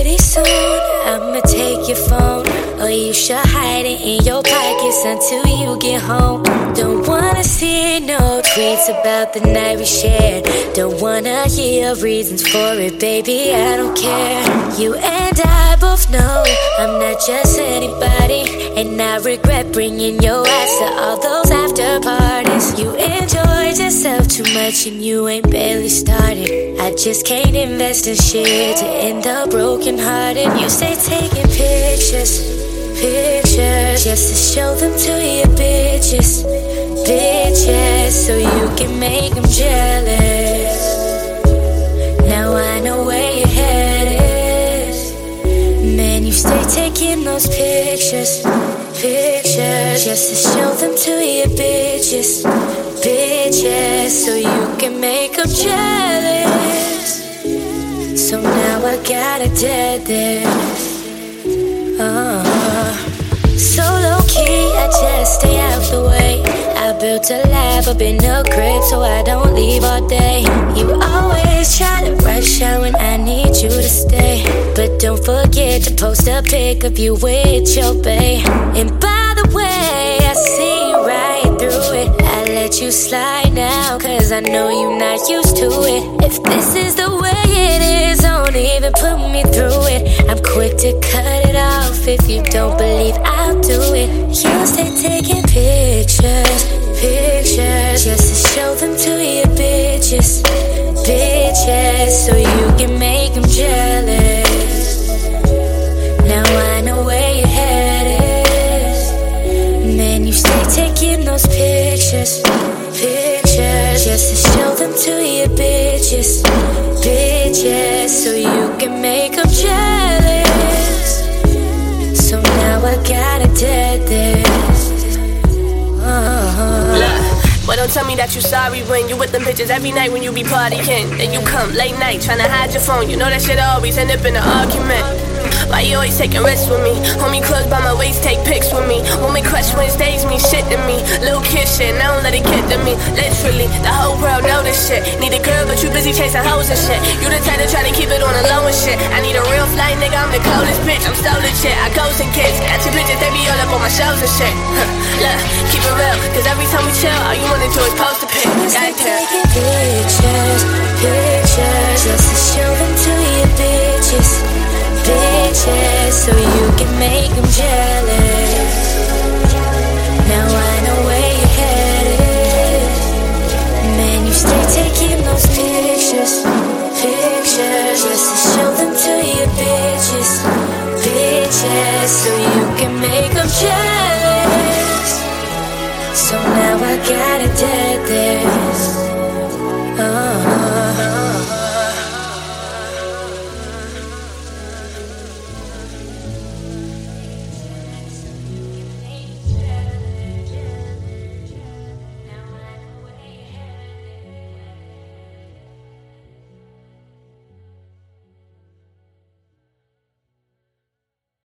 Pretty soon, I'ma take your phone, or you should hide it in your pockets until you get home. Don't wanna see no tweets about the night we shared. Don't wanna hear reasons for it, baby, I don't care. You and I both know I'm not just anybody, and I regret bringing your ass to all those after parties. You enjoyed yourself too much and you ain't barely started. I just can't invest in shit to end up broken hearted. You say taking pictures just to show them to your bitches, so you can make them jealous. Now I know where your head is. Man, you stay taking those pictures just to show them to your bitches, so you can make them jealous. So now I got a dead there. So low key, I just stay out the way. I built a lab up in the crib so I don't leave all day. You always try to rush out when I need you to stay, but don't forget to post a pic of you with your bae. And by the way, I see right through it. I let you slide now, cause I know you're not used to it. If this is the way it is, don't even put me through it. I'm quick to cut it off if you don't believe I'll do it. You stay taking pictures just to show them to your bitches, so you can make them jealous. Now I know where your head is. Man, you stay taking those pictures just to show them to your bitches, so you can make them jealous. So now I got a dead this. But don't tell me that you sorry when you with them bitches every night when you be partying. Then you come late night tryna hide your phone. You know that shit always end up in an argument. Why you always taking risks with me? Hold me close by my waist, take pics with me. When we crush Wednesdays, mean shit to me. Little kid shit, now don't let it get to me. Literally, the whole world know this shit. Need a girl, but you busy chasing hoes and shit. You the type to try to keep it on the low and shit. I need a real flight, nigga, I'm the coldest bitch. I'm stolen shit, I ghost and kids. Got your bitches, they be all up on my shows and shit. Look, keep it real, cause every time we chill, all you wanna do is post a pic. Taking pictures just to show them to your bitches, so you can make them jealous.